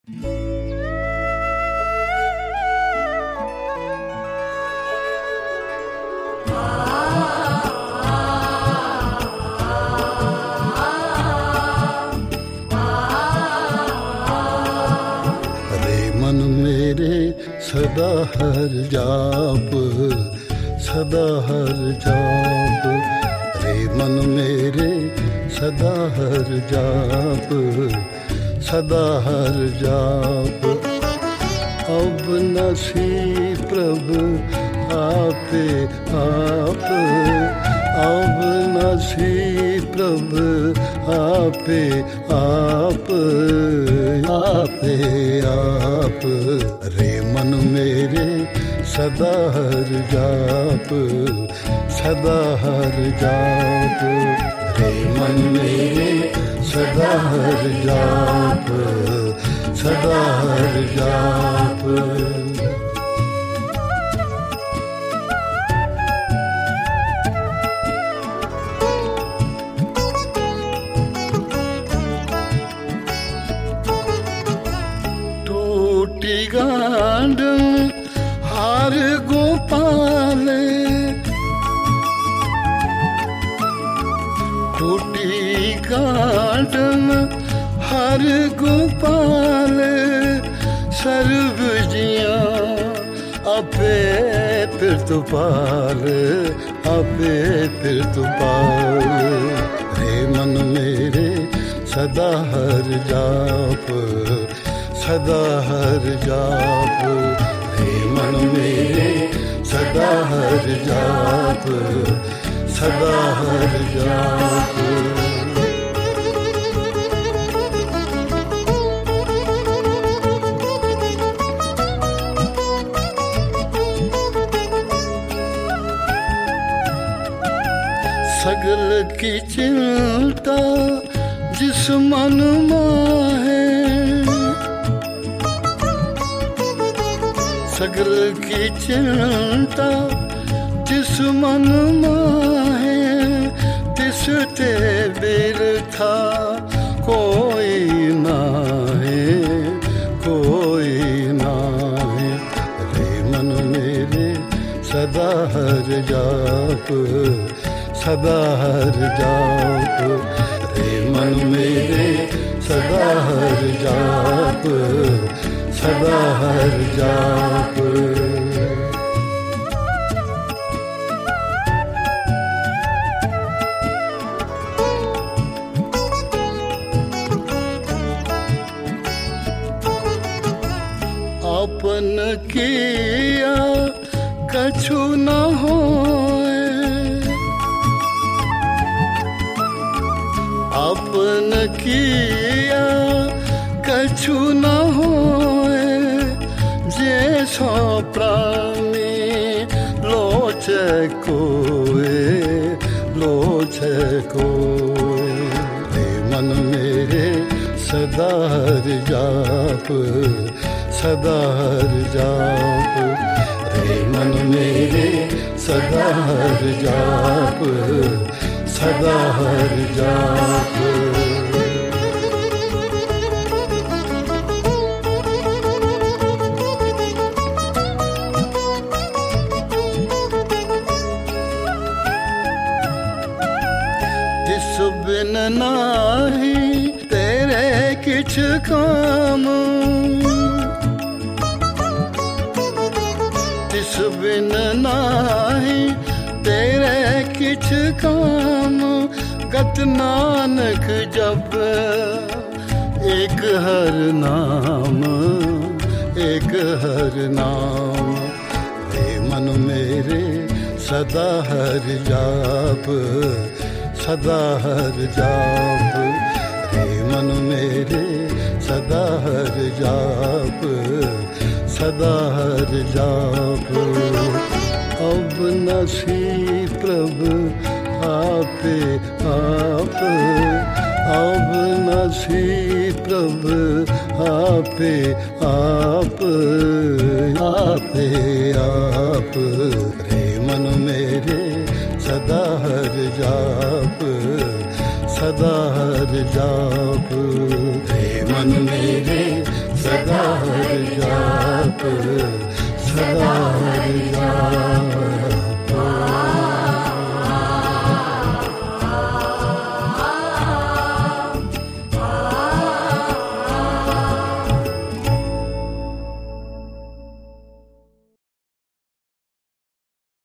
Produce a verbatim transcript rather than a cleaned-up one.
सदा हर जाप सदा हर जाप रे मन मेरे सदा हर जाप सदा हर जाप। अब नसी प्रभु आपे आप अब नसी प्रभु आपे आप आपे आप रे मन मेरे सदा हर जाप सदा हर जाप रे मन मेरे सदा हर जाप सदा हर जाप। गांड हार गोपाल टूटी गांड हर गोपाल सर्व जिया आपे फिर तो पाल आपे फिर तो पाल रे मन मेरे सदा हर जाप सदा हर जाप हे मन मेरे सदा हर जाप सदा हर जाप। सगल की चिंता जिस मन में है सगल की चिंता जिस मन माहे तिस ते बिरथा कोई ना है कोई ना है रे मन मेरे सदा हर जाप सदा हर जाप रे मन मेरे सदा हर जाप सदा हर जाप। अपन किया कछु न होए अपन किया कछु न होए जे सो प्राणी लोचे कोए लोचे कोए हे मन मेरे सदा हर जाप सदा हर जाप हे मन मेरे सदा हर जाप सदा हर जाप। बिन नाही तेरे किछ काम तिस बिन नाही तेरे किछ काम गत नानक जप एक हर नाम एक हर नाम हे मन मेरे सदा हर जाप सदा हर जाप हे मन मेरे सदा हर जाप सदा हर जाप। अब नसी प्रभु आपे आप अब नसी प्रभु आपे आप आपे आप रे मन मेरे सदा हर जाप सदा हर जाप हे मन मेरे सदा हरि जाप, सदा हरि जाप।